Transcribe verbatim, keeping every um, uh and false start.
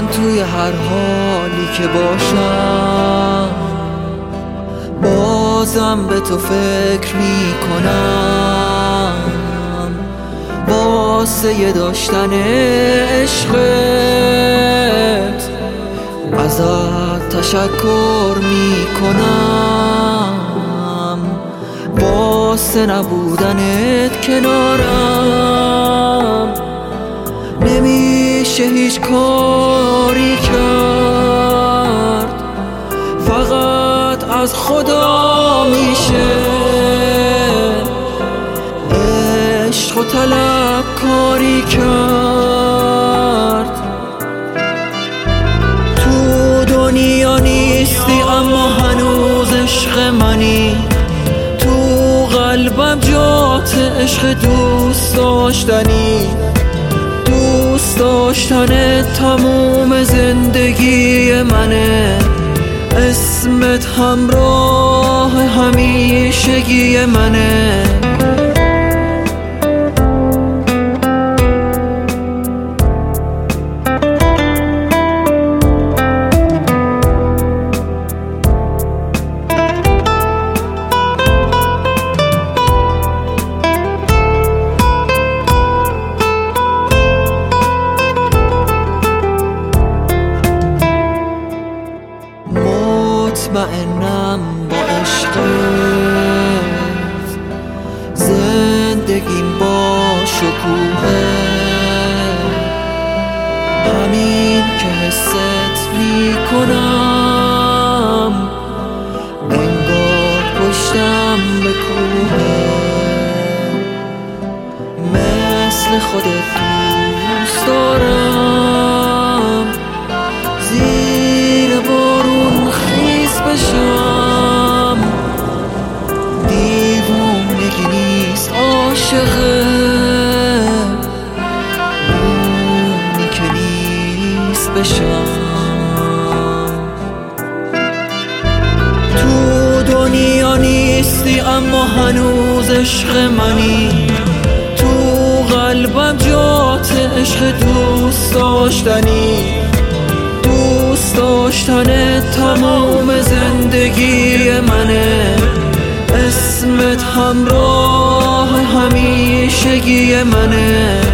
توی هر حالی که باشم بازم به تو فکر میکنم، واسه داشتن عشقت ازت تشکر میکنم، واسه نبودنت کنارم نمیشه هیچ کاری کرد، فقط از خدا میشه عشق و طلب کاری کرد. تو دنیا نیستی اما هنوز عشق منی، تو قلبم جات عشق دوست داشتنی، دوست داشتن تموم زندگی منه، اسمت همراه همیشگی منه. مطمئنم با عشقت زندگیم با شکوهه، همین که حست میکنم انگار پشتم به کوهه، مثل خودت دوست دارم زیر بارون خیس بشم، دیوونگی نیست عاشقه اونی که نیست بشم. تو دنیا نیستی اما هنوز عشق منی، تو قلبم جات عشق دوست داشتنی، دوست داشتن تمام زندگی منه، اسمت همراه همیشگی منه.